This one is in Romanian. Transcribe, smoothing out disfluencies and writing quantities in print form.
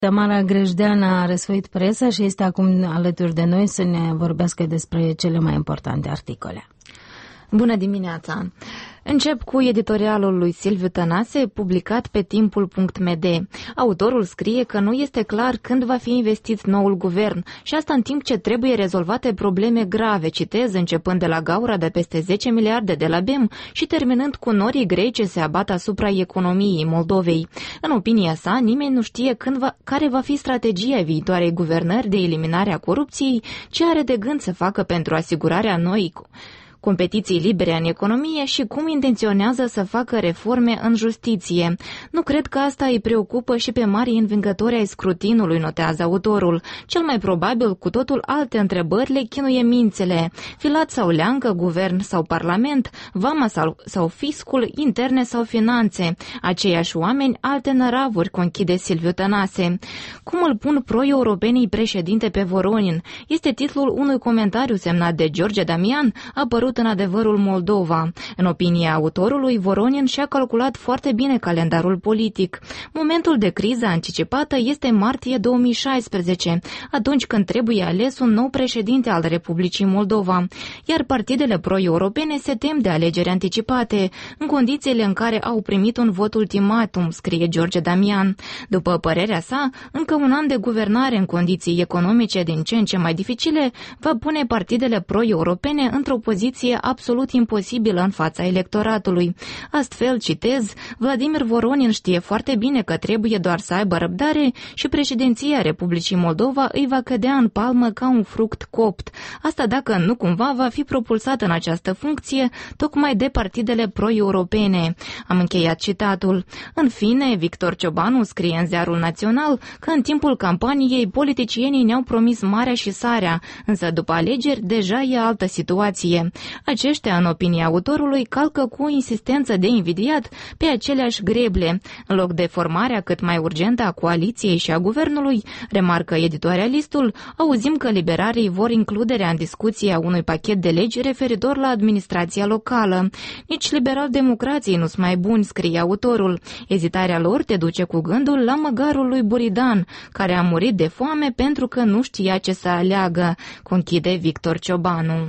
Tamara Grejdean a răsfoit presa și este acum alături de noi să ne vorbească despre cele mai importante articole. Bună dimineața! Încep cu editorialul lui Silviu Tănase, publicat pe timpul.md. Autorul scrie că nu este clar când va fi investit noul guvern și asta în timp ce trebuie rezolvate probleme grave, citez, începând de la gaura de peste 10 miliarde de la BEM și terminând cu norii grei ce se abat asupra economiei Moldovei. În opinia sa, nimeni nu știe care va fi strategia viitoarei guvernări de eliminare a corupției, ce are de gând să facă pentru asigurarea noii competiții libere în economie și cum intenționează să facă reforme în justiție. Nu cred că asta îi preocupă și pe marii învingători ai scrutinului, notează autorul. Cel mai probabil, cu totul alte întrebări le chinuie mințele. Filat sau leangă, guvern sau parlament, vama sau fiscul, interne sau finanțe. Aceiași oameni, alte năravuri, conchide Silviu Tănase. Cum îl pun pro-europenii președinte pe Voronin? Este titlul unui comentariu semnat de George Damian, apărut în Adevărul Moldova. În opinia autorului, Voronin și-a calculat foarte bine calendarul politic. Momentul de criză anticipată este martie 2016, atunci când trebuie ales un nou președinte al Republicii Moldova, iar partidele pro-europene se tem de alegeri anticipate, în condițiile în care au primit un vot ultimatum, scrie George Damian. După părerea sa, încă un an de guvernare în condiții economice din ce în ce mai dificile va pune partidele pro-europene într-o poziție absolut imposibilă în fața electoratului. Astfel, citez, Vladimir Voronin știe foarte bine că trebuie doar să aibă răbdare și președinția Republicii Moldova îi va cădea în palmă ca un fruct copt. Asta dacă nu cumva va fi propulsat în această funcție tocmai de partidele pro-europene. Am încheiat citatul. În fine, Victor Ciobanu scrie în Ziarul Național că în timpul campaniei politicienii ne-au promis marea și sarea, însă după alegeri deja e altă situație. Aceștia, în opinia autorului, calcă cu o insistență de invidiat pe aceleași greble. În loc de formarea cât mai urgentă a coaliției și a guvernului, remarcă editorialistul, auzim că liberarii vor includerea în discuție a unui pachet de legi referitor la administrația locală. Nici liberal-democrații nu sunt mai buni, scrie autorul. Ezitarea lor te duce cu gândul la măgarul lui Buridan, care a murit de foame pentru că nu știa ce să aleagă, conchide Victor Ciobanu.